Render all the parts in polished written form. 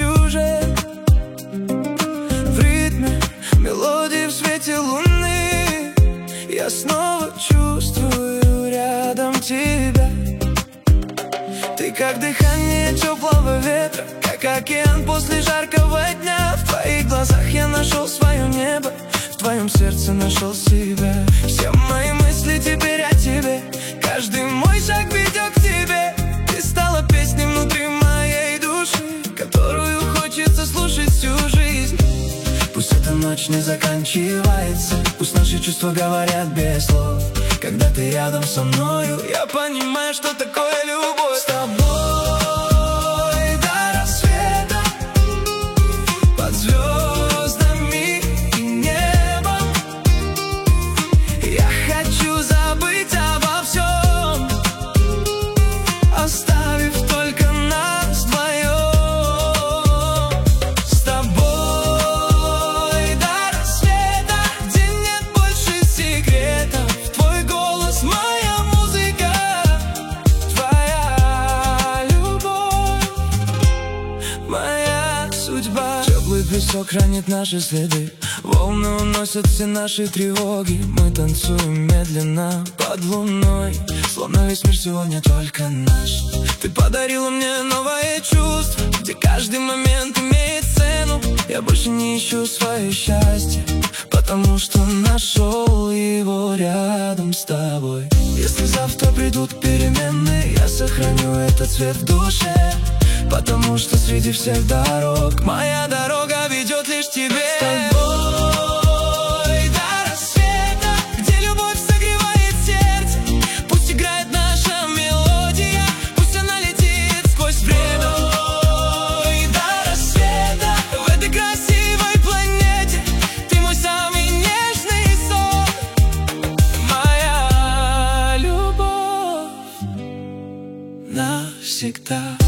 сюжет. В ритме мелодии, в свете луны я снова чувствую рядом тебя. Ты как дыхание теплого ветра, как океан после жаркого дня. В твоих глазах я нашел свое небо, в твоем сердце нашел себя. Все мои мысли теперь о тебе, каждый мой шаг ведет к тебе. Ты стала песней внутри моей души, которую хочется слушать всю жизнь. Пусть эта ночь не заканчивается, пусть наши чувства говорят без слов. Когда ты рядом со мною, я понимаю, что такое любовь. С тобой до рассвета, под звездами и небом. Я хочу забыть обо всем, оставив только нас вдвоем. С тобой до рассвета, где нет больше секретов. Твой голос, моя музыка, твоя любовь, моя судьба. Теплый песок хранит наши следы, волны уносят все наши тревоги. Мы танцуем медленно под луной, словно весь мир сегодня только наш. Ты подарила мне новое чувство, где каждый момент имеет цену. Я больше не ищу свое счастье, потому что нашел его рядом с тобой. Если завтра придут перемены, я сохраню этот цвет в душе, потому что среди всех дорог моя дорога ведет лишь к тебе. С тобой до рассвета, где любовь согревает сердце. Пусть играет наша мелодия, пусть она летит сквозь время. Ой, до рассвета, в этой красивой планете ты мой самый нежный сон, моя любовь навсегда.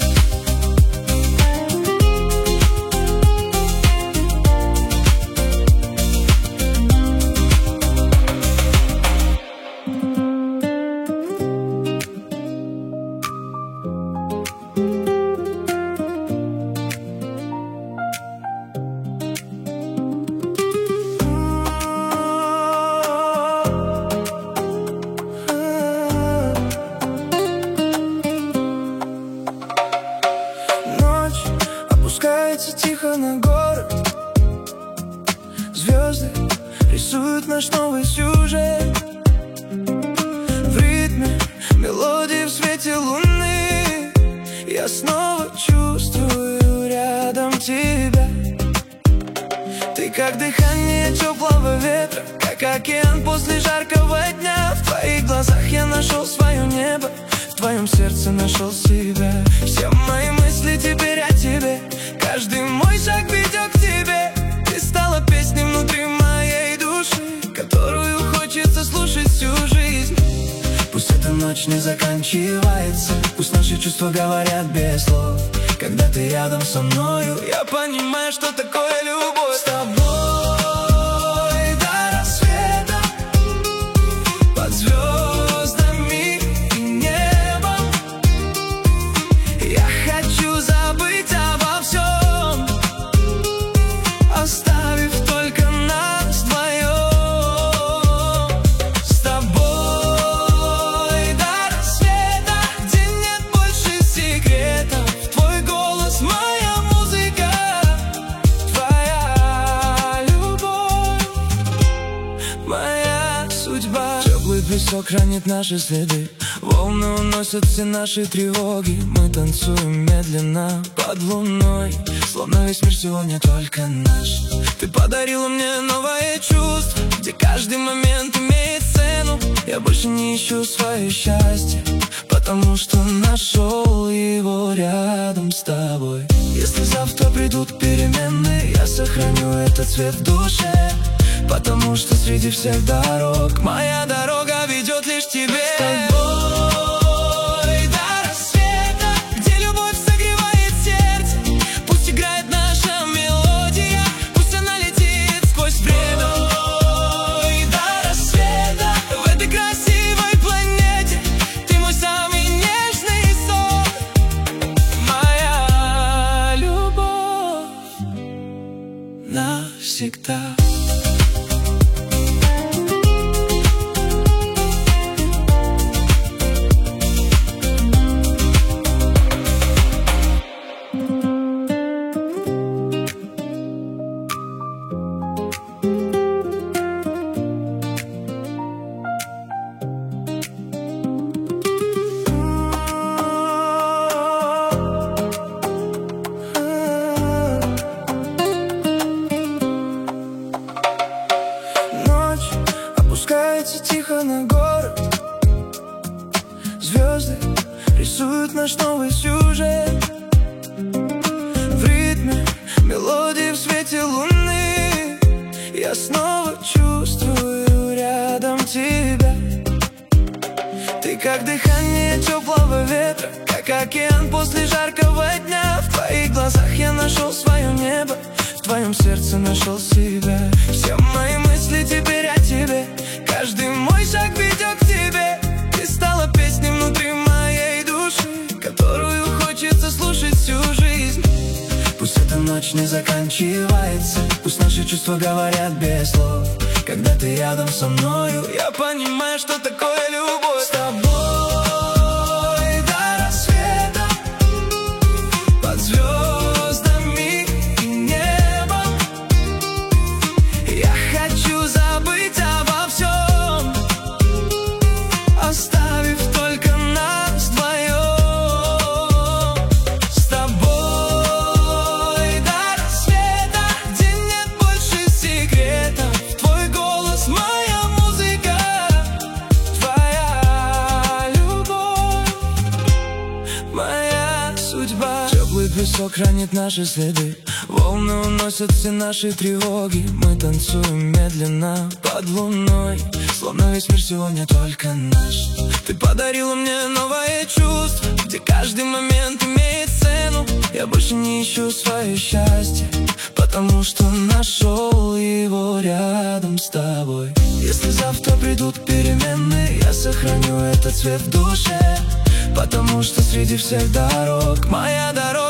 Опускается тихо на город, звезды рисуют наш новый сюжет. В ритме мелодии, в свете луны я снова чувствую рядом тебя. Ты как дыхание теплого ветра, как океан после жаркого дня. В твоих глазах я нашел свое небо, в твоем сердце нашел себя. Все мои мысли теперь о тебе, каждый мой шаг ведет к тебе. Ты стала песней внутри моей души, которую хочется слушать всю жизнь. Пусть эта ночь не заканчивается, пусть наши чувства говорят без слов. Когда ты рядом со мною, я понимаю, что такое любовь. С тобой до рассвета, под звездами и небом. Я хочу забыть обо всем, оставив только нас вдвоем. С тобой до рассвета, где нет больше секретов. Твой голос, моя музыка, твоя любовь, моя судьба. Теплый песок хранит наши следы, волны уносят все наши тревоги. Мы танцуем медленно под луной, словно весь мир сегодня только наш. Ты подарила мне новое чувство, где каждый момент имеет цену. Я больше не ищу свое счастье, потому что нашел его рядом с тобой. Если завтра придут перемены, я сохраню этот цвет в душе, потому что среди всех дорог моя дорога ведет лишь к тебе. С тобой до рассвета, где любовь согревает сердце. Пусть играет наша мелодия, пусть она летит сквозь время. Ой, до рассвета, в этой красивой планете ты мой самый нежный сон, моя любовь. всегда. Опускается тихо на город, звезды рисуют наш новый сюжет. В ритме мелодии, в свете луны я снова чувствую рядом тебя. Ты как дыхание теплого ветра, как океан после жаркого дня. В твоих глазах я нашел свое небо, в твоем сердце нашел себя. Все мои мысли теперь о тебе, каждый мой шаг ведет к тебе. Ты стала песней внутри моей души, которую хочется слушать всю жизнь. Пусть эта ночь не заканчивается, пусть наши чувства говорят без слов. Когда ты рядом со мною, я понимаю, что такое любовь. С тобой до рассвета, под звездами и небом. Я хочу забыть обо всем, оставив только нас вдвоем. С тобой до рассвета, где нет больше секретов. Твой голос, моя музыка, твоя любовь, моя судьба. Теплый песок хранит наши следы, волны уносят все наши тревоги. Мы танцуем медленно под луной, словно весь мир сегодня только наш. Ты подарила мне новое чувство, где каждый момент имеет цену. Я больше не ищу свое счастье, потому что нашел его рядом с тобой. Если завтра придут перемены, я сохраню этот цвет в душе, потому что среди всех дорог моя дорога.